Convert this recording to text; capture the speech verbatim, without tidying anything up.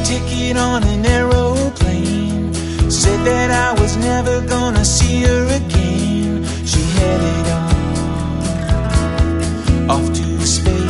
ticket on an aeroplane, said that I was never gonna see her again. She headed on off to space.